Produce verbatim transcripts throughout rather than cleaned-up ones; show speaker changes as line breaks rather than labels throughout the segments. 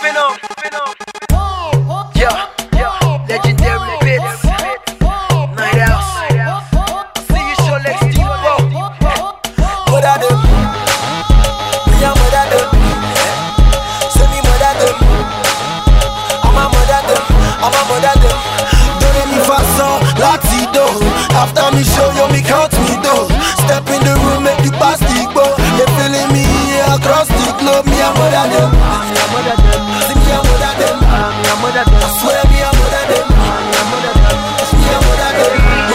Yeah, yeah, legendary bits. Night House. See you show Lex T, bro.
What I do? Me and what I do? Say me what I do? I'm a mother them, I'm a mother them. Don't let me fast on Latido. After me show you me count me though. Step in the room, make you pass the go. They feeling me across the globe. Me and mother them. See me and mother them. I swear me and mother them. Me and mother them.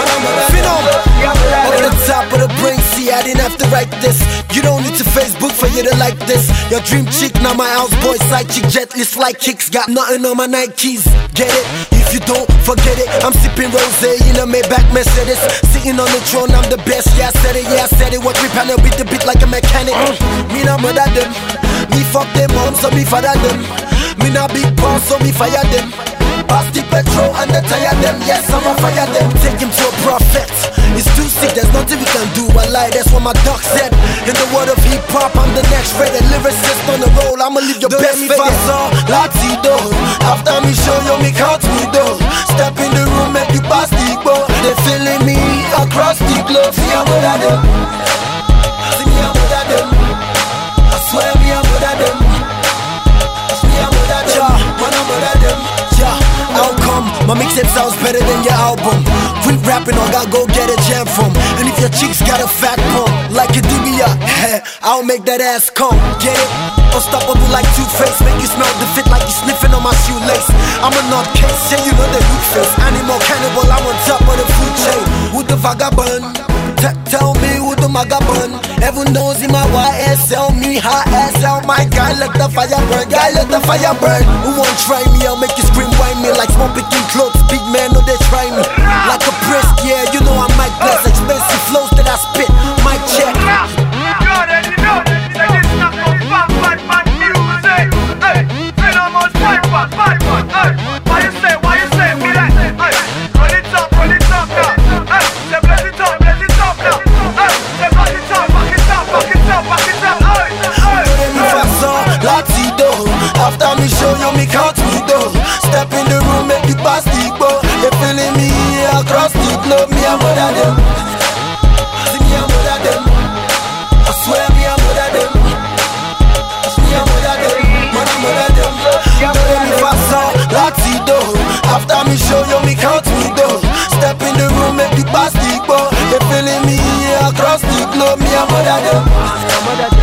Over the top of the brain, see I didn't have to write this. You don't need to Facebook for you to like this. Your dream chick, now my houseboy side chick. Jetless flight kicks, got nothing on my Nikes. Get it? If you don't, forget it. I'm sipping rosé in a Maybach Mercedes. Sitting on the throne, I'm the best. Yeah, I said it, yeah, I said it. What we panel beat the beat like a mechanic. Me not mother them. Me fuck them mom, so me father them. Me not big boss, so me fire them. Pass the petrol and the tire them. Yes, I'ma fire them. Take him to a prophet. It's too sick, there's nothing we can do. I lie, that's what my doc said. In the world of hip hop, I'm the next rated lyricist on the roll. I'ma leave your Don't best fade. Latido. After me show you, me count me though. Step in the room, make you pass the go. They feeling me across the globe. See I'm mother them. See me I'm mother them. I swear me I'm mother them. See me I'm mother them. When I'm mother them. Yeah, how come my mixtape sounds better than your album? Quit rapping or gotta go get a jam from. And if your cheeks got a fat pump like a D B A, I'll make that ass come. Get it? Unstoppable like Two-Face. Make you smell the fit like you sniffing on my shoelace. I'm a nutcase, yeah you know the look face. Animal cannibal, I'm on top of the food chain. Who the vagabond? T Tell me who the magabond. Heaven knows in my Y S L me hot ass out. My guy let the fire burn, guy let the fire burn. Who won't try me? I'll make you scream, whine me like small picking clothes. Big man, no they try me like a brisk, yeah you know I'm Mike Bless. Expensive flows that I spit, mic check. After me show you, me count me though. Step in the room, make you pass the go. They feeling me across the globe. Me and mother them. See me and mother them. I swear me and mother them. See me and mother them. Man and mother them. Don't let me pass on Latido. After me show you, me count me though. Step in the room, make you pass the go. They feeling me across the globe. Me and mother them.